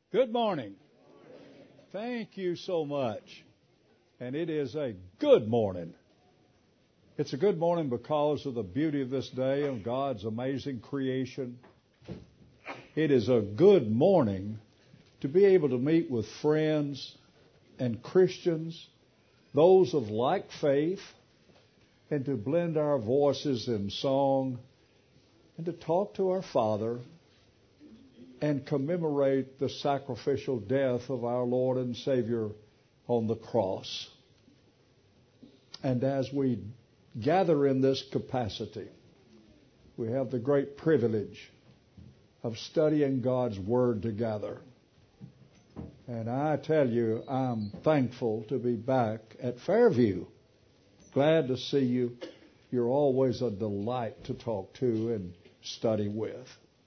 Good morning. Thank you so much. And it is a good morning. It's a good morning because of the beauty of this day and God's amazing creation. It is a good morning to be able to meet with friends and Christians, those of like faith, and to blend our voices in song and to talk to our Father and commemorate the sacrificial death of our Lord and Savior on the cross. And as we gather in this capacity, we have the great privilege of studying God's Word together. And I tell you, I'm thankful to be back at Fairview. Glad to see you. You're always a delight to talk to and study with.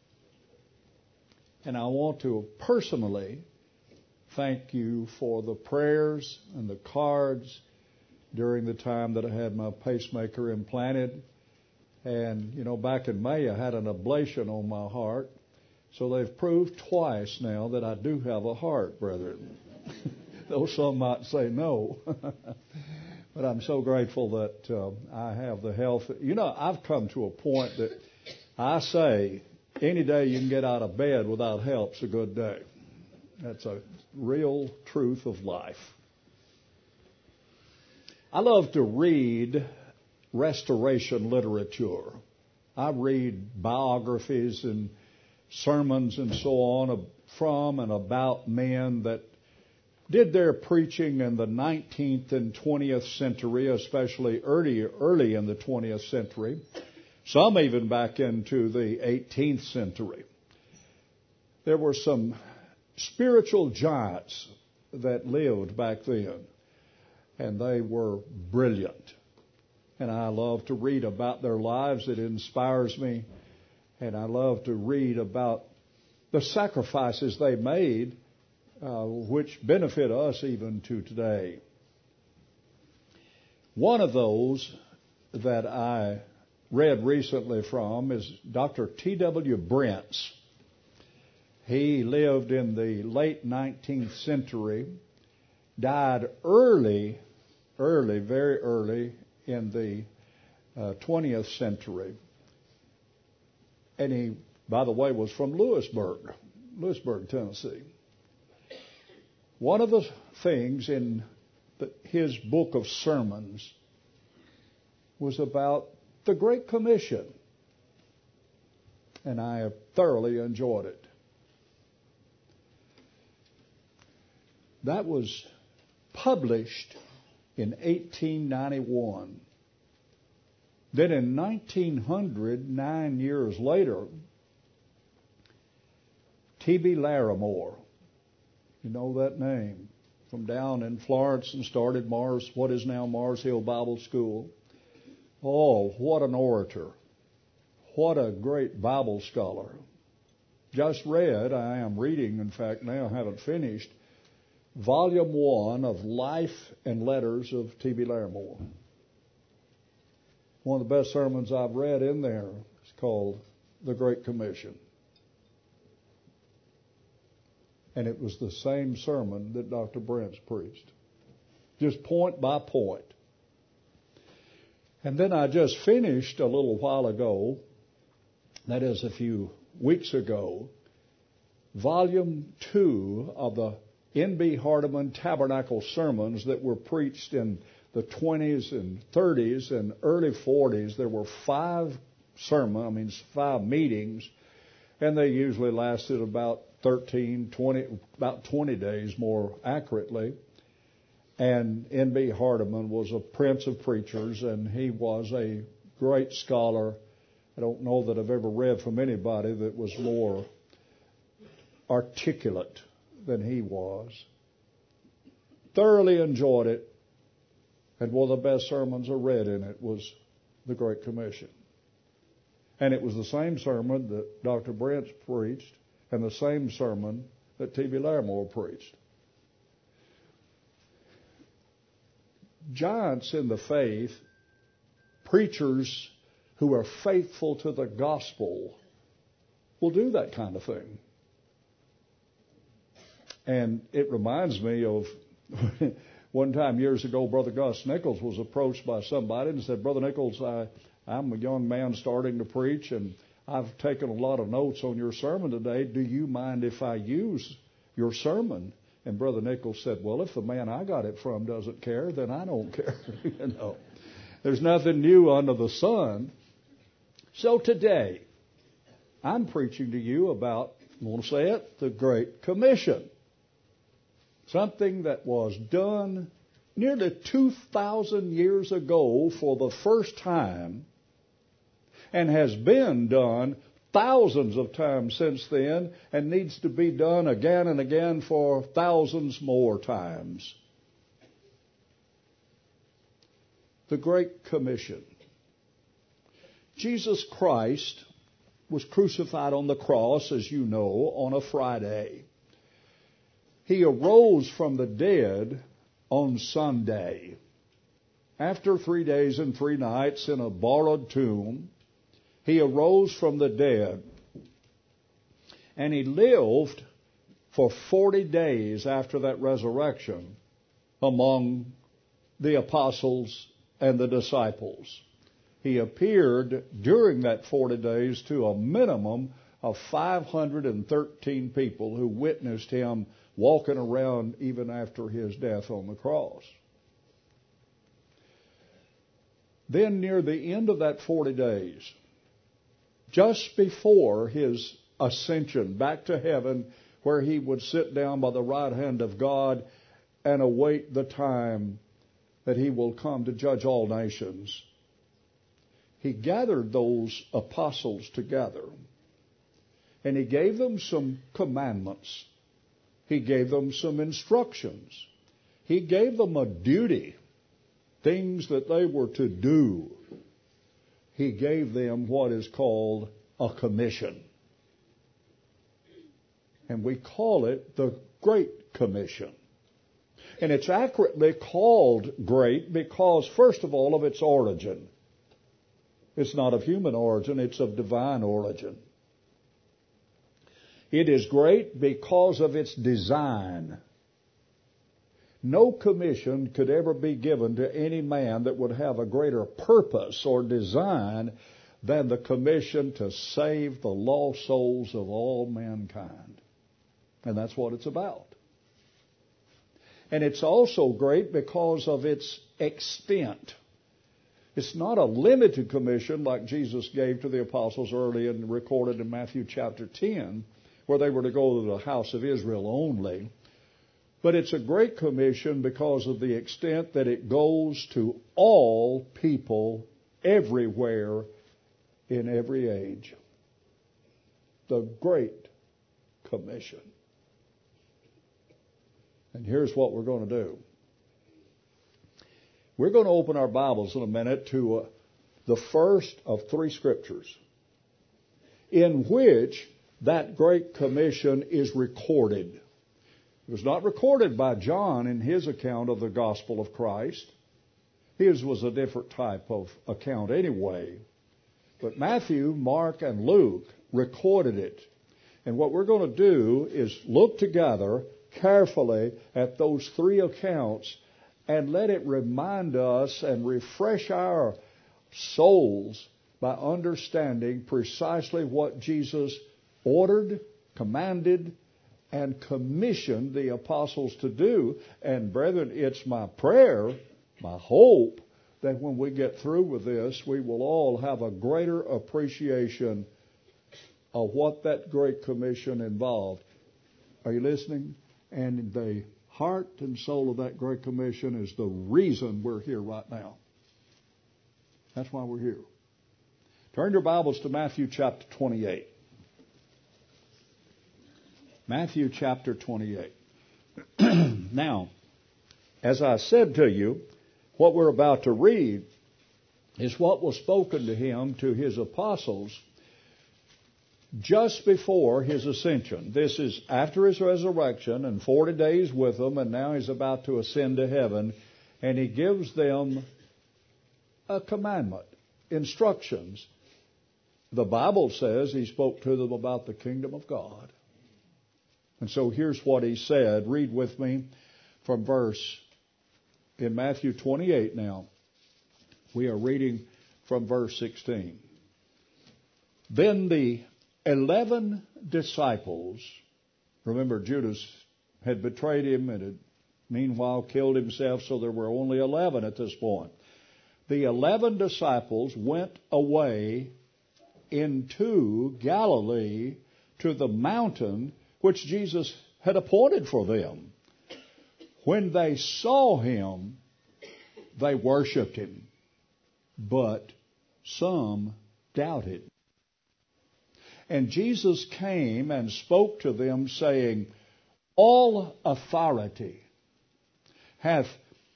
And I want to personally thank you for the prayers and the cards during the time that I had my pacemaker implanted. And, you know, back in May I had an ablation on my heart. So they've proved twice now that I do have a heart, brethren. Though some might say no. But I'm so grateful that I have the health. You know, I've come to a point that I say, any day you can get out of bed without help's a good day. That's a real truth of life. I love to read restoration literature. I read biographies and sermons and so on from and about men that did their preaching in the 19th and 20th century, especially early in the 20th century. Some even back into the 18th century. There were some spiritual giants that lived back then, and they were brilliant. And I love to read about their lives. It inspires me. And I love to read about the sacrifices they made, which benefit us even to today. One of those that I read recently from is Dr. T.W. Brents. He lived in the late 19th century, died very early in the 20th century. And he, by the way, was from Lewisburg, Tennessee. One of the things in his book of sermons was about the Great Commission. And I have thoroughly enjoyed it. That was published in 1891. Then in 1900, 9 years later, T.B. Larimore, you know that name, from down in Florence and started what is now Mars Hill Bible School. Oh, what an orator. What a great Bible scholar. Just read, I am reading, in fact, now I haven't finished, Volume 1 of Life and Letters of T.B. Larimore. One of the best sermons I've read in there is called The Great Commission. And it was the same sermon that Dr. Brents preached. Just point by point. And then I just finished a little while ago, that is a few weeks ago, Volume 2 of the N.B. Hardeman Tabernacle Sermons that were preached in the 20s and 30s and early 40s. There were 5 meetings, and they usually lasted about 20 days more accurately. And N.B. Hardeman was a prince of preachers, and he was a great scholar. I don't know that I've ever read from anybody that was more articulate than he was. Thoroughly enjoyed it, and one of the best sermons I read in it was The Great Commission. And it was the same sermon that Dr. Brents preached and the same sermon that T.B. Larimore preached. Giants in the faith, preachers who are faithful to the gospel, will do that kind of thing. And it reminds me of one time years ago, Brother Gus Nichols was approached by somebody and said, Brother Nichols, I'm a young man starting to preach, and I've taken a lot of notes on your sermon today. Do you mind if I use your sermon? And Brother Nichols said, well, if the man I got it from doesn't care, then I don't care. There's nothing new under the sun. So today, I'm preaching to you about, I want to say it, the Great Commission. Something that was done nearly 2,000 years ago for the first time, and has been done thousands of times since then, and needs to be done again and again for thousands more times. The Great Commission. Jesus Christ was crucified on the cross, as you know, on a Friday. He arose from the dead on Sunday. After 3 days and 3 nights in a borrowed tomb, He arose from the dead. And He lived for 40 days after that resurrection among the apostles and the disciples. He appeared during that 40 days to a minimum of 513 people who witnessed Him walking around even after His death on the cross. Then near the end of that 40 days, just before His ascension back to heaven, where He would sit down by the right hand of God and await the time that He will come to judge all nations, He gathered those apostles together, and He gave them some commandments. He gave them some instructions. He gave them a duty, things that they were to do. He gave them what is called a commission. And we call it the Great Commission. And it's accurately called great because, first of all, of its origin. It's not of human origin, it's of divine origin. It is great because of its design. No commission could ever be given to any man that would have a greater purpose or design than the commission to save the lost souls of all mankind. And that's what it's about. And it's also great because of its extent. It's not a limited commission like Jesus gave to the apostles early and recorded in Matthew chapter 10, where they were to go to the house of Israel only. But it's a great commission because of the extent that it goes to all people everywhere in every age. The Great Commission. And here's what we're going to do. We're going to open our Bibles in a minute to the first of 3 scriptures in which that Great Commission is recorded. It was not recorded by John in his account of the gospel of Christ. His was a different type of account anyway. But Matthew, Mark, and Luke recorded it. And what we're going to do is look together carefully at those 3 accounts and let it remind us and refresh our souls by understanding precisely what Jesus ordered, commanded, and commissioned the apostles to do. And brethren, it's my prayer, my hope, that when we get through with this, we will all have a greater appreciation of what that Great Commission involved. Are you listening? And the heart and soul of that Great Commission is the reason we're here right now. That's why we're here. Turn your Bibles to Matthew chapter 28. Matthew chapter 28. Now, as I said to you, what we're about to read is what was spoken to Him, to His apostles, just before His ascension. This is after His resurrection and 40 days with them, and now He's about to ascend to heaven, and He gives them a commandment, instructions. The Bible says He spoke to them about the kingdom of God. And so here's what he said. Read with me from in Matthew 28 now. We are reading from verse 16. Then the 11 disciples, remember Judas had betrayed him and had meanwhile killed himself, so there were only 11 at this point. The 11 disciples went away into Galilee to the mountain which Jesus had appointed for them. When they saw him, they worshipped him, but some doubted. And Jesus came and spoke to them, saying, all authority has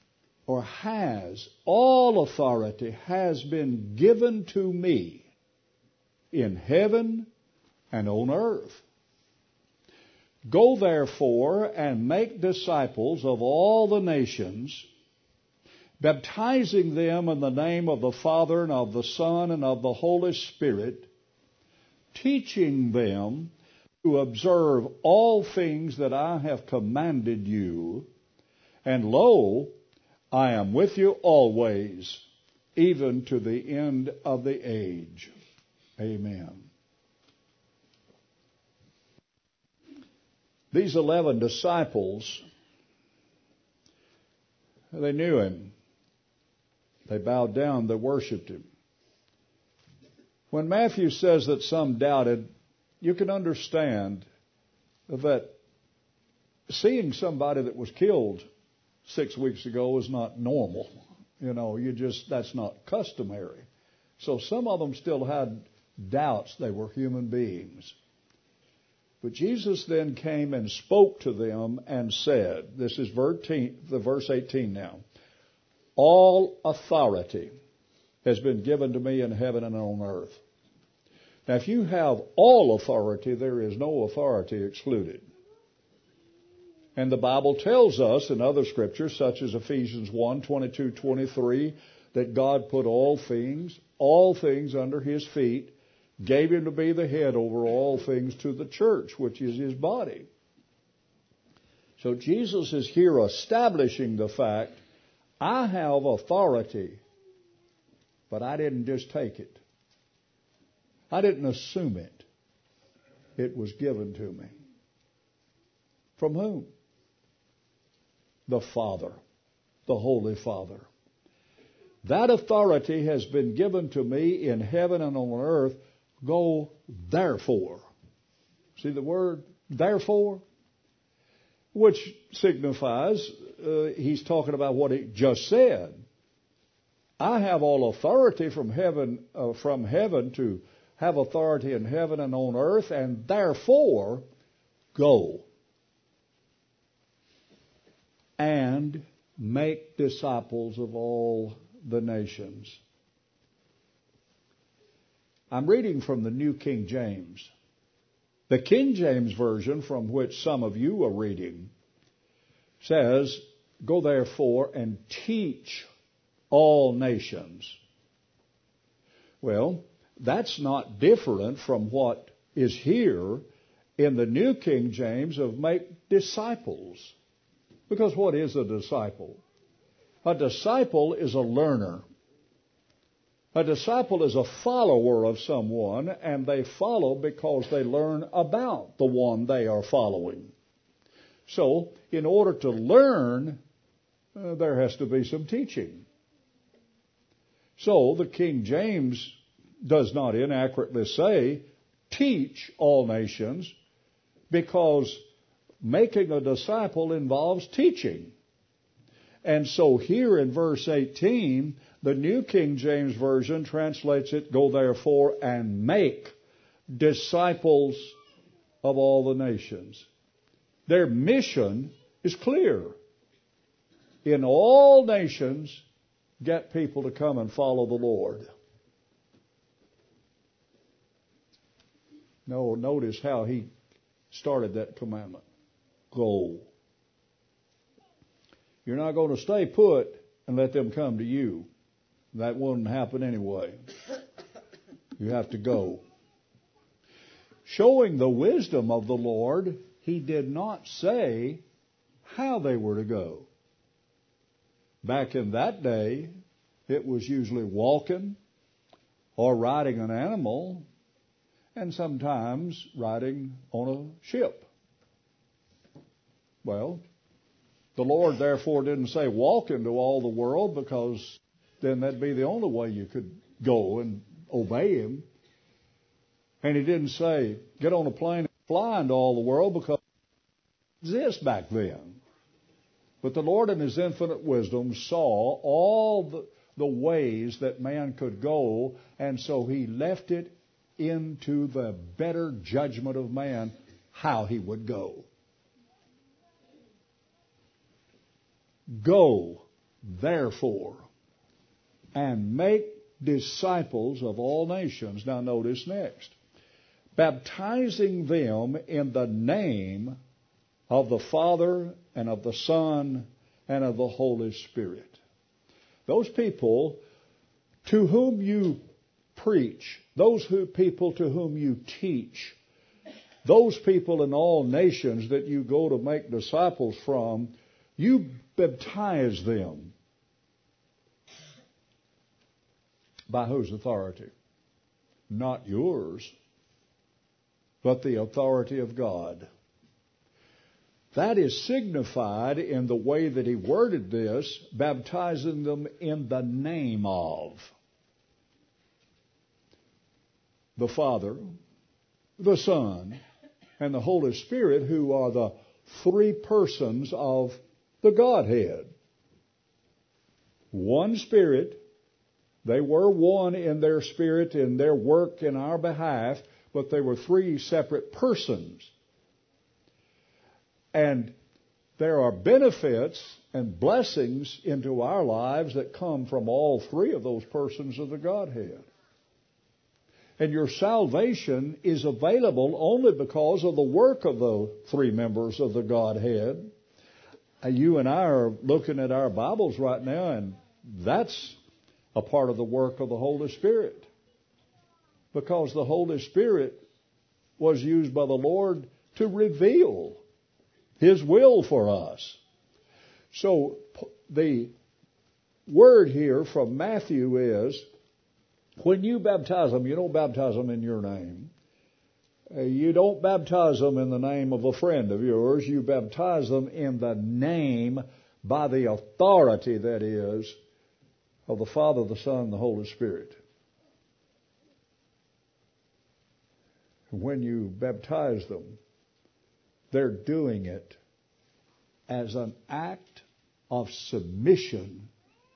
been given to me in heaven and on earth. Go therefore and make disciples of all the nations, baptizing them in the name of the Father and of the Son and of the Holy Spirit, teaching them to observe all things that I have commanded you. And lo, I am with you always, even to the end of the age. Amen. These 11 disciples, they knew him. They bowed down, they worshipped him. When Matthew says that some doubted, you can understand that seeing somebody that was killed 6 weeks ago is not normal. That's not customary. So some of them still had doubts. They were human beings. But Jesus then came and spoke to them and said, this is verse 18 now, all authority has been given to me in heaven and on earth. Now, if you have all authority, there is no authority excluded. And the Bible tells us in other scriptures, such as Ephesians 1, 22, 23, that God put all things under his feet, gave him to be the head over all things to the church, which is his body. So Jesus is here establishing the fact, I have authority, but I didn't just take it. I didn't assume it. It was given to me. From whom? The Father, the Holy Father. That authority has been given to me in heaven and on earth. Go therefore. See the word therefore? Which signifies he's talking about what he just said. I have all authority from heaven to have authority in heaven and on earth, and therefore go and make disciples of all the nations. I'm reading from the New King James. The King James Version, from which some of you are reading, says, go therefore and teach all nations. Well, that's not different from what is here in the New King James of make disciples. Because what is a disciple? A disciple is a learner. A disciple is a follower of someone, and they follow because they learn about the one they are following. So, in order to learn, there has to be some teaching. So, the King James does not inaccurately say, teach all nations, because making a disciple involves teaching. And so here in verse 18, the New King James Version translates it, go therefore and make disciples of all the nations. Their mission is clear. In all nations, get people to come and follow the Lord. No, notice how he started that commandment. Go. You're not going to stay put and let them come to you. That wouldn't happen anyway. You have to go. Showing the wisdom of the Lord, He did not say how they were to go. Back in that day, it was usually walking or riding an animal, and sometimes riding on a ship. Well, the Lord therefore didn't say walk into all the world, because then that'd be the only way you could go and obey Him. And He didn't say get on a plane and fly into all the world, because it didn't exist back then. But the Lord in His infinite wisdom saw all the ways that man could go, and so He left it into the better judgment of man how he would go. Go, therefore, and make disciples of all nations. Now notice next. Baptizing them in the name of the Father and of the Son and of the Holy Spirit. Those people to whom you preach, those people to whom you teach, those people in all nations that you go to make disciples from, you baptize them. By whose authority? Not yours, but the authority of God. That is signified in the way that He worded this, baptizing them in the name of the Father, the Son, and the Holy Spirit, who are the three persons of the Godhead. One Spirit. They were one in their spirit, in their work in our behalf, but they were three separate persons. And there are benefits and blessings into our lives that come from all three of those persons of the Godhead. And your salvation is available only because of the work of the three members of the Godhead. You and I are looking at our Bibles right now, and that's a part of the work of the Holy Spirit. Because the Holy Spirit was used by the Lord to reveal His will for us. So the word here from Matthew is, when you baptize them, you don't baptize them in your name. You don't baptize them in the name of a friend of yours. You baptize them in the name, by the authority, that is, of the Father, the Son, and the Holy Spirit. When you baptize them, they're doing it as an act of submission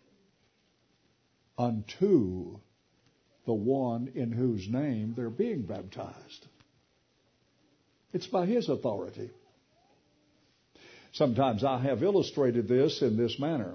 unto the one in whose name they're being baptized. It's by His authority. Sometimes I have illustrated this in this manner.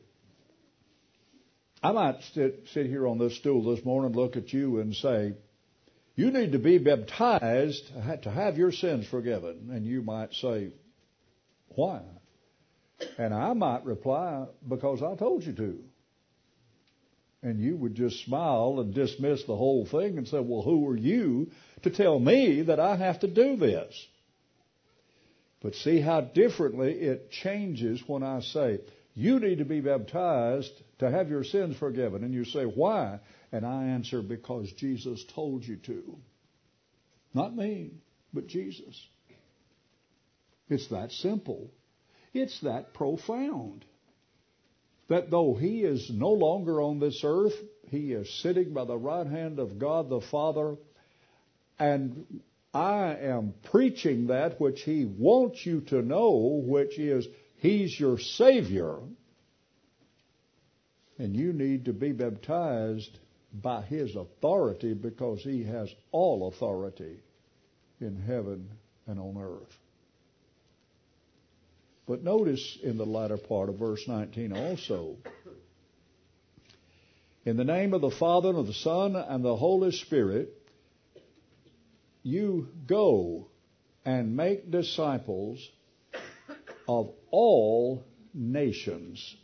I might sit here on this stool this morning, look at you and say, you need to be baptized to have your sins forgiven. And you might say, why? And I might reply, because I told you to. And you would just smile and dismiss the whole thing and say, well, who are you to tell me that I have to do this? But see how differently it changes when I say, you need to be baptized to have your sins forgiven. And you say, why? And I answer, because Jesus told you to. Not me, but Jesus. It's that simple. It's that profound. That though He is no longer on this earth, He is sitting by the right hand of God the Father, and I am preaching that which He wants you to know, which is He's your Savior. And you need to be baptized by His authority, because He has all authority in heaven and on earth. But notice in the latter part of verse 19 also, in the name of the Father and of the Son and the Holy Spirit, you go and make disciples of all nations.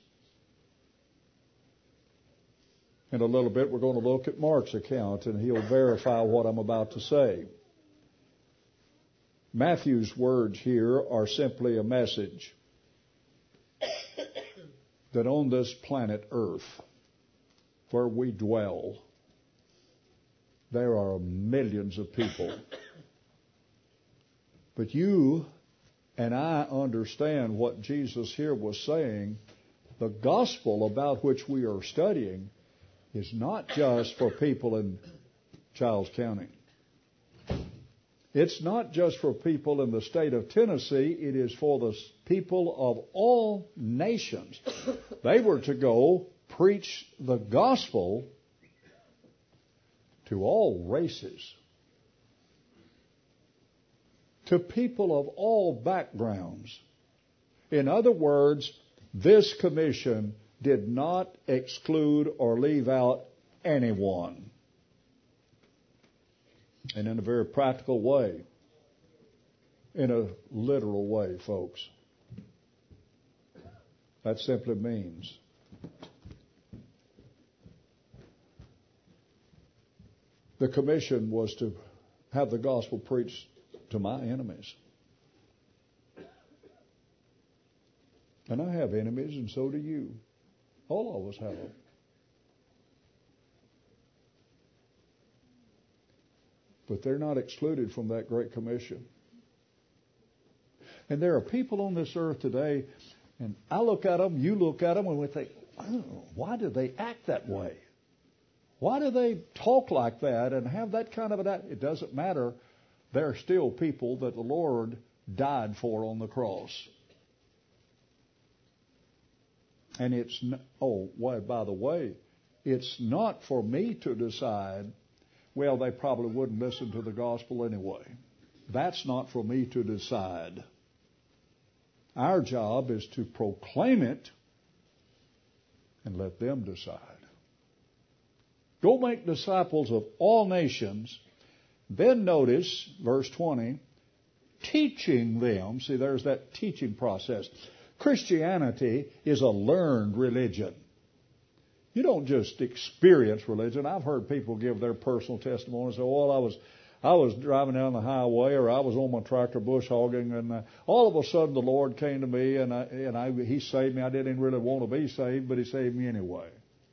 In a little bit, we're going to look at Mark's account, and he'll verify what I'm about to say. Matthew's words here are simply a message that on this planet Earth, where we dwell, there are millions of people. But you and I understand what Jesus here was saying. The gospel about which we are studying is not just for people in Childs County. It's not just for people in the state of Tennessee. It is for the people of all nations. They were to go preach the gospel to all races, to people of all backgrounds. In other words, this commission did not exclude or leave out anyone. And in a very practical way, in a literal way, folks, that simply means the commission was to have the gospel preached to my enemies. And I have enemies, and so do you. All of us have them. But they're not excluded from that great commission. And there are people on this earth today, and I look at them, you look at them, and we think, oh, why do they act that way? Why do they talk like that and have that kind of an act? It doesn't matter. They're still people that the Lord died for on the cross. And it's, by the way, it's not for me to decide, well, they probably wouldn't listen to the gospel anyway. That's not for me to decide. Our job is to proclaim it and let them decide. Go make disciples of all nations. Then notice, verse 20, teaching them. See, there's that teaching process. Christianity is a learned religion. You don't just experience religion. I've heard people give their personal testimony. Say, well, I was driving down the highway, or I was on my tractor bush hogging, and all of a sudden the Lord came to me, and He saved me. I didn't really want to be saved, but He saved me anyway.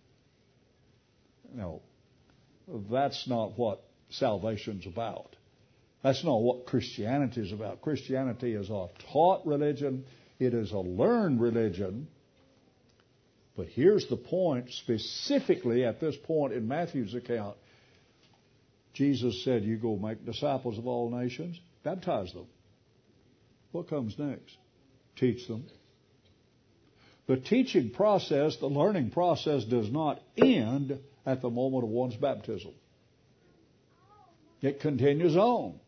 No, that's not what salvation's about. That's not what Christianity is about. Christianity is a taught religion. It is a learned religion. But here's the point, specifically at this point in Matthew's account. Jesus said, you go make disciples of all nations, baptize them. What comes next? Teach them. The teaching process, the learning process does not end at the moment of one's baptism. It continues on.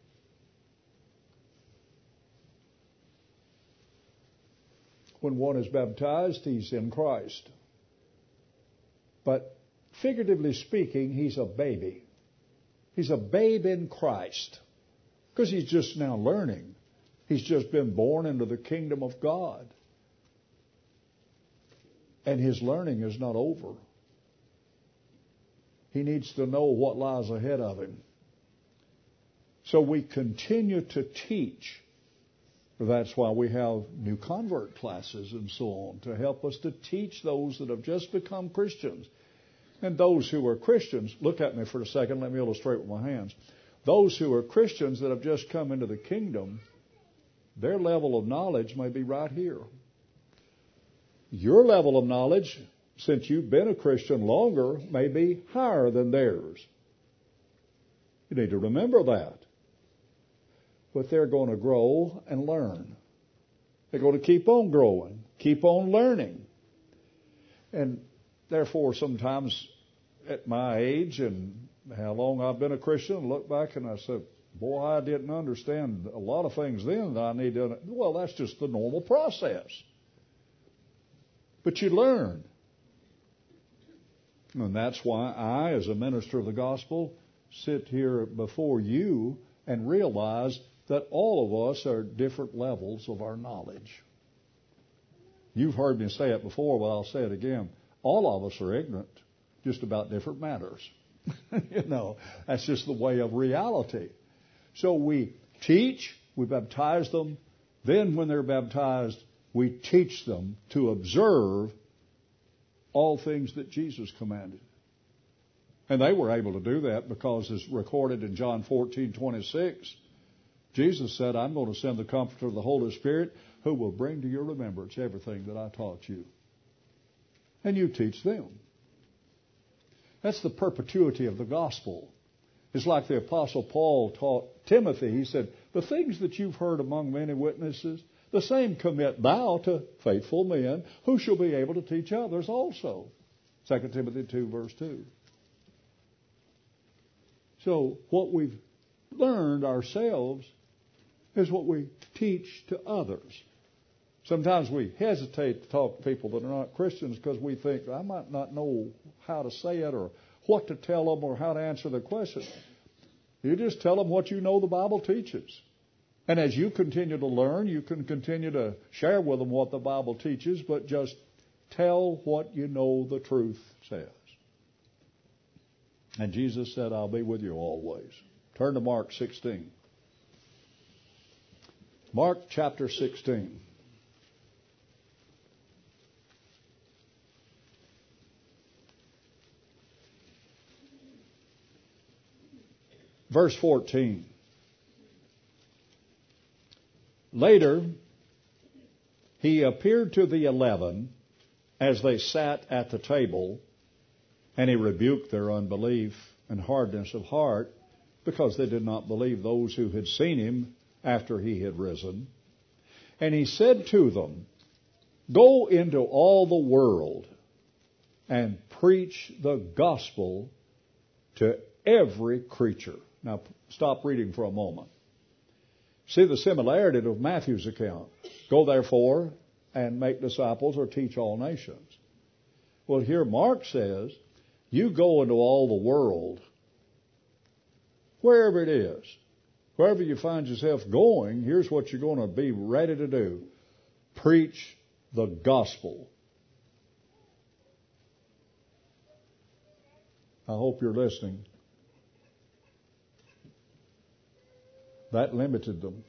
When one is baptized, he's in Christ. But figuratively speaking, he's a baby. He's a babe in Christ. Because he's just now learning. He's just been born into the kingdom of God. And his learning is not over. He needs to know what lies ahead of him. So we continue to teach. That's why we have new convert classes and so on, to help us to teach those that have just become Christians. And those who are Christians, look at me for a second, let me illustrate with my hands. Those who are Christians that have just come into the kingdom, their level of knowledge may be right here. Your level of knowledge, since you've been a Christian longer, may be higher than theirs. You need to remember that. But they're going to grow and learn. They're going to keep on growing, keep on learning. And therefore, sometimes at my age and how long I've been a Christian, I look back and I say, boy, I didn't understand a lot of things then that I need to. Well, that's just the normal process. But you learn. And that's why I, as a minister of the gospel, sit here before you and realize that all of us are different levels of our knowledge. You've heard me say it before, but I'll say it again. All of us are ignorant just about different matters. That's just the way of reality. So we teach, We baptize them. Then when they're baptized, we teach them to observe all things that Jesus commanded. And they were able to do that because, as recorded in John 14:26, Jesus said, I'm going to send the Comforter of the Holy Spirit who will bring to your remembrance everything that I taught you. And you teach them. That's the perpetuity of the gospel. It's like the Apostle Paul taught Timothy. He said, the things that you've heard among many witnesses, the same commit thou to faithful men who shall be able to teach others also. 2 Timothy 2, verse 2. So what we've learned ourselves is what we teach to others. Sometimes we hesitate to talk to people that are not Christians because we think, I might not know how to say it or what to tell them or how to answer the question. You just tell them what you know the Bible teaches. And as you continue to learn, you can continue to share with them what the Bible teaches, but just tell what you know the truth says. And Jesus said, I'll be with you always. Turn to Mark 16. Mark chapter 16. Verse 14. Later, he appeared to the 11 as they sat at the table, and he rebuked their unbelief and hardness of heart because they did not believe those who had seen him after he had risen. And he said to them, go into all the world and preach the gospel to every creature. Now, stop reading for a moment. See the similarity to Matthew's account. Go therefore and make disciples or teach all nations. Well, here Mark says, you go into all the world, wherever it is. Wherever you find yourself going, here's what you're going to be ready to do. Preach the gospel. I hope you're listening. That limited them.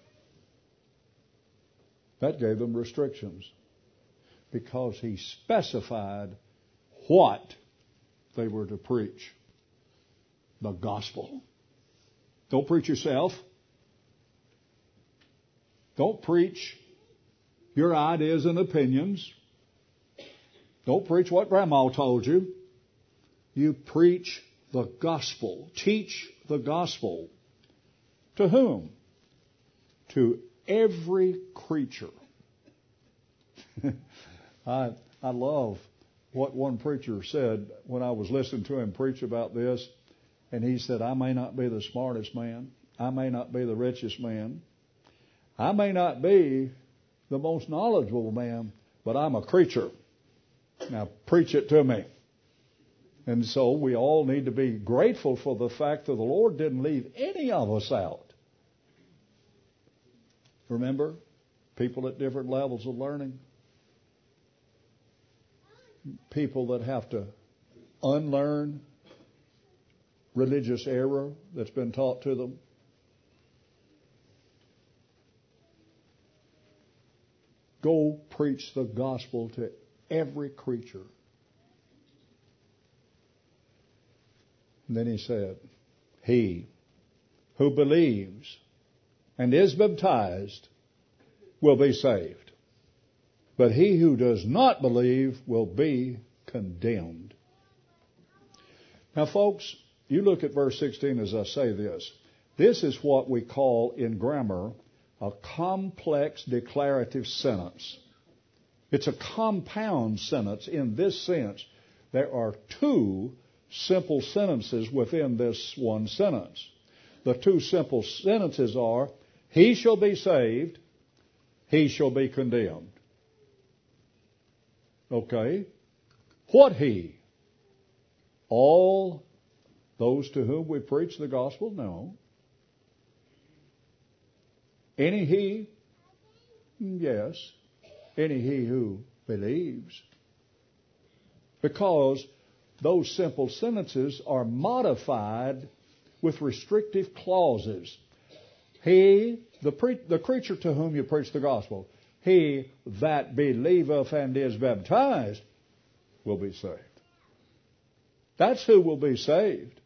That gave them restrictions because he specified what they were to preach. The gospel. Don't preach yourself. Don't preach your ideas and opinions. Don't preach what Grandma told you. You preach the gospel. Teach the gospel. To whom? To every creature. I love what one preacher said when I was listening to him preach about this. And he said, I may not be the smartest man. I may not be the richest man. I may not be the most knowledgeable man, but I'm a creature. Now preach it to me. And so we all need to be grateful for the fact that the Lord didn't leave any of us out. Remember, people at different levels of learning. People that have to unlearn religious error that's been taught to them. Go preach the gospel to every creature. And then he said, he who believes and is baptized will be saved. But he who does not believe will be condemned. Now, folks, you look at verse 16 as I say this. This is what we call in grammar a complex declarative sentence. It's a compound sentence in this sense. There are two simple sentences within this one sentence. The two simple sentences are, he shall be saved, he shall be condemned. Okay? What he? All those to whom we preach the gospel? No. Any he? Yes. Any he who believes. Because those simple sentences are modified with restrictive clauses. He, the creature to whom you preach the gospel, he that believeth and is baptized will be saved. That's who will be saved.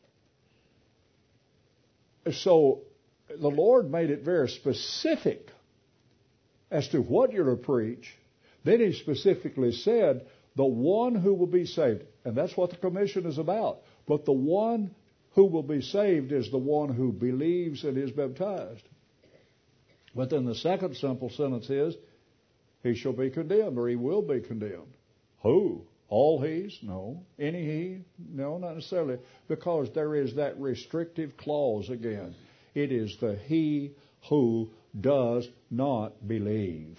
So the Lord made it very specific as to what you're to preach. Then He specifically said, the one who will be saved. And that's what the commission is about. But the one who will be saved is the one who believes and is baptized. But then the second simple sentence is, he shall be condemned, or he will be condemned. Who? All he's? No. Any he? No, not necessarily. Because there is that restrictive clause again. It is the he who does not believe.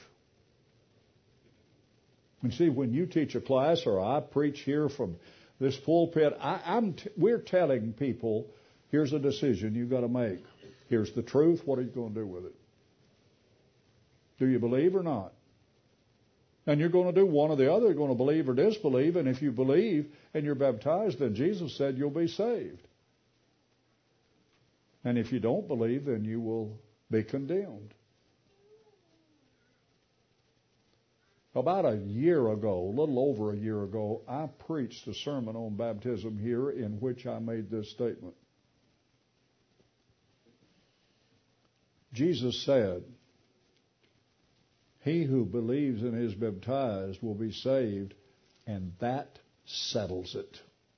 And see, when you teach a class, or I preach here from this pulpit, we're telling people, here's a decision you've got to make. Here's the truth. What are you going to do with it? Do you believe or not? And you're going to do one or the other. You're going to believe or disbelieve. And if you believe and you're baptized, then Jesus said you'll be saved. And if you don't believe, then you will be condemned. About a year ago, a little over a year ago, I preached a sermon on baptism here in which I made this statement. Jesus said, he who believes and is baptized will be saved, and that settles it.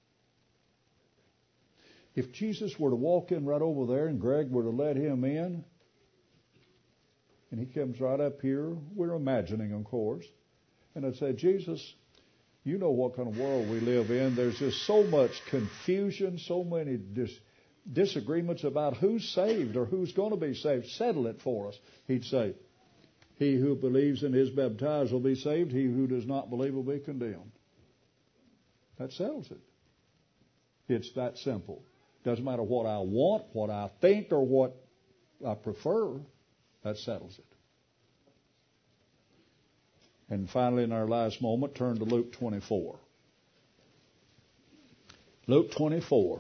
If Jesus were to walk in right over there and Greg were to let him in, and he comes right up here, we're imagining, of course, and I'd say, Jesus, you know what kind of world we live in. There's just so much confusion, so many disagreements about who's saved or who's going to be saved. Settle it for us. He'd say, he who believes and is baptized will be saved. He who does not believe will be condemned. That settles it. It's that simple. Doesn't matter what I want, what I think, or what I prefer. That settles it. And finally, in our last moment, turn to Luke 24. Luke 24.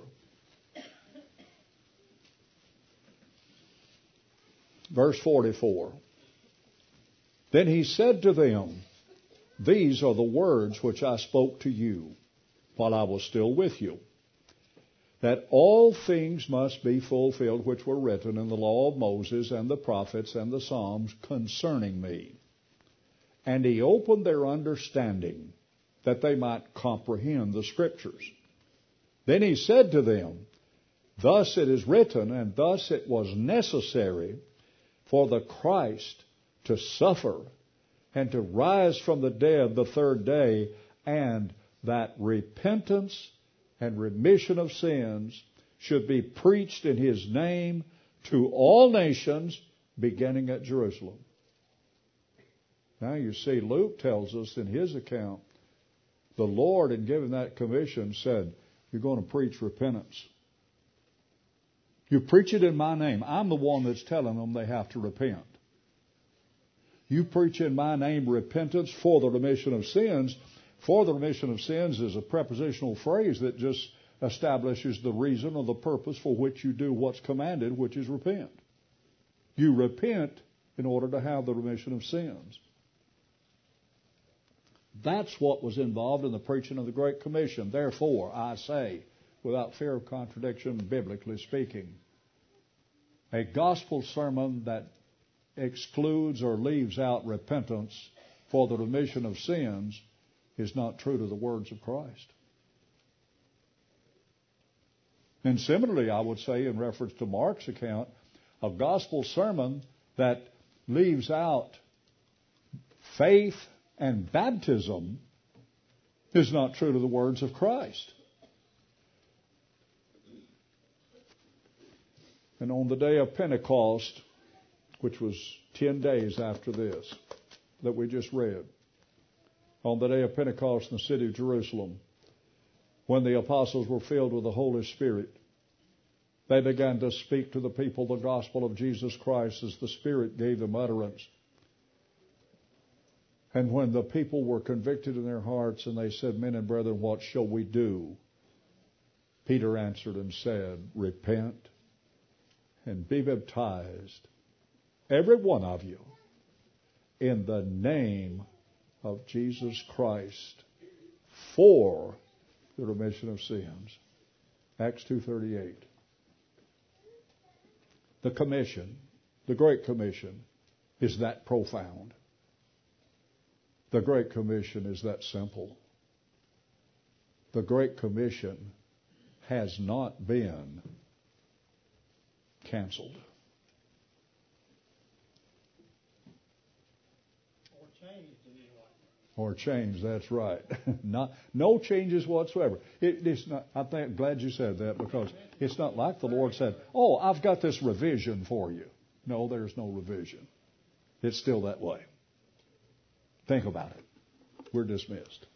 Verse 44. Then he said to them, these are the words which I spoke to you while I was still with you, that all things must be fulfilled which were written in the law of Moses and the prophets and the Psalms concerning me. And he opened their understanding that they might comprehend the Scriptures. Then he said to them, thus it is written, and thus it was necessary for the Christ to suffer and to rise from the dead the third day, and that repentance and remission of sins should be preached in his name to all nations, beginning at Jerusalem. Now you see, Luke tells us in his account, the Lord, in giving that commission, said, you're going to preach repentance. You preach it in my name. I'm the one that's telling them they have to repent. You preach in my name repentance for the remission of sins. For the remission of sins is a prepositional phrase that just establishes the reason or the purpose for which you do what's commanded, which is repent. You repent in order to have the remission of sins. That's what was involved in the preaching of the Great Commission. Therefore, I say, without fear of contradiction, biblically speaking, a gospel sermon that excludes or leaves out repentance for the remission of sins is not true to the words of Christ. And similarly, I would say, in reference to Mark's account, a gospel sermon that leaves out faith and baptism is not true to the words of Christ. And on the day of Pentecost, which was 10 days after this that we just read, on the day of Pentecost in the city of Jerusalem, when the apostles were filled with the Holy Spirit, they began to speak to the people the gospel of Jesus Christ as the Spirit gave them utterance. And when the people were convicted in their hearts and they said, men and brethren, what shall we do? Peter answered and said, repent and be baptized, every one of you, in the name of Jesus Christ for the remission of sins. Acts 2:38. The commission, the Great Commission, is that profound. The Great Commission is that simple. The Great Commission has not been canceled. Or changed, that's right. No changes whatsoever. It's not. I'm glad you said that, because it's not like the Lord said, "Oh, I've got this revision for you." No, there's no revision. It's still that way. Think about it. We're dismissed.